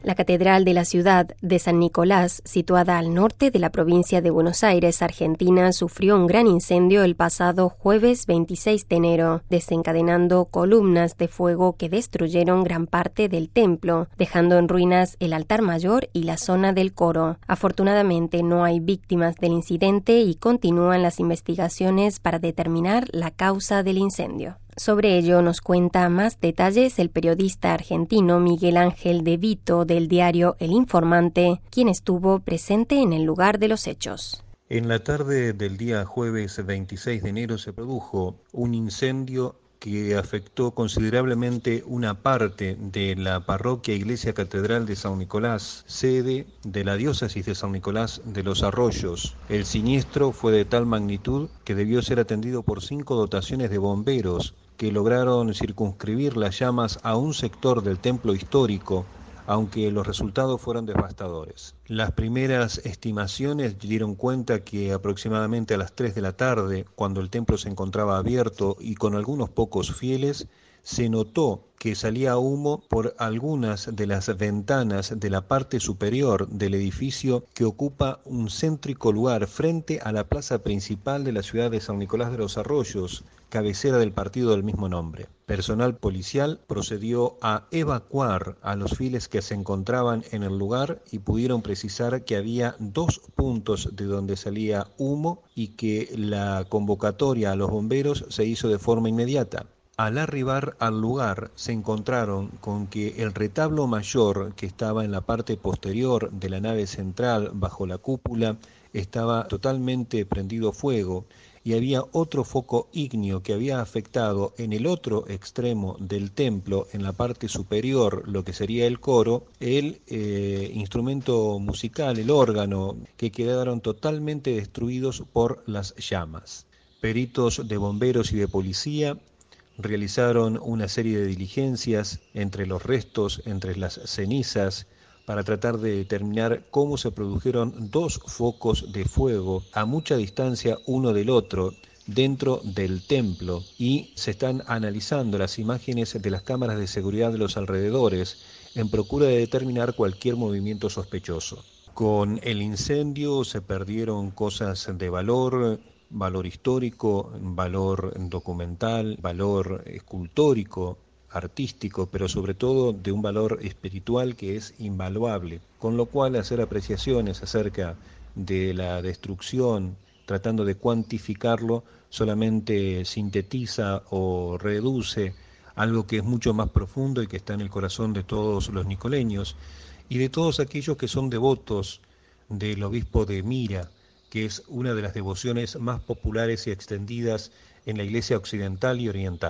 La catedral de la ciudad de San Nicolás, situada al norte de la provincia de Buenos Aires, Argentina, sufrió un gran incendio el pasado jueves 26 de enero, desencadenando columnas de fuego que destruyeron gran parte del templo, dejando en ruinas el altar mayor y la zona del coro. Afortunadamente no hay víctimas del incidente y continúan las investigaciones para determinar la causa del incendio. Sobre ello nos cuenta más detalles el periodista argentino Miguel Ángel de Vito del diario El Informante, quien estuvo presente en el lugar de los hechos. En la tarde del día jueves 26 de enero se produjo un incendio que afectó considerablemente una parte de la parroquia Iglesia Catedral de San Nicolás, sede de la diócesis de San Nicolás de los Arroyos. El siniestro fue de tal magnitud que debió ser atendido por 5 dotaciones de bomberos que lograron circunscribir las llamas a un sector del templo histórico, aunque los resultados fueron devastadores. Las primeras estimaciones dieron cuenta que aproximadamente a las 3 de la tarde, cuando el templo se encontraba abierto y con algunos pocos fieles, se notó que salía humo por algunas de las ventanas de la parte superior del edificio que ocupa un céntrico lugar frente a la plaza principal de la ciudad de San Nicolás de los Arroyos, cabecera del partido del mismo nombre. Personal policial procedió a evacuar a los fieles que se encontraban en el lugar y pudieron precisar que había 2 puntos de donde salía humo y que la convocatoria a los bomberos se hizo de forma inmediata. Al arribar al lugar se encontraron con que el retablo mayor que estaba en la parte posterior de la nave central bajo la cúpula estaba totalmente prendido fuego y había otro foco ígneo que había afectado en el otro extremo del templo, en la parte superior, lo que sería el coro, el instrumento musical, el órgano, que quedaron totalmente destruidos por las llamas. Peritos de bomberos y de policía realizaron una serie de diligencias entre los restos, entre las cenizas, para tratar de determinar cómo se produjeron 2 focos de fuego a mucha distancia uno del otro dentro del templo, y se están analizando las imágenes de las cámaras de seguridad de los alrededores en procura de determinar cualquier movimiento sospechoso. Con el incendio se perdieron cosas de valor histórico, valor documental, valor escultórico, artístico, pero sobre todo de un valor espiritual que es invaluable, con lo cual hacer apreciaciones acerca de la destrucción, tratando de cuantificarlo, solamente sintetiza o reduce algo que es mucho más profundo y que está en el corazón de todos los nicoleños y de todos aquellos que son devotos del obispo de Mira, que es una de las devociones más populares y extendidas en la Iglesia occidental y oriental.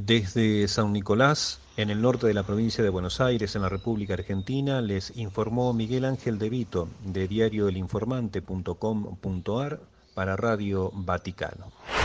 Desde San Nicolás, en el norte de la provincia de Buenos Aires, en la República Argentina, les informó Miguel Ángel de Vito, de diarioelinformante.com.ar para Radio Vaticano.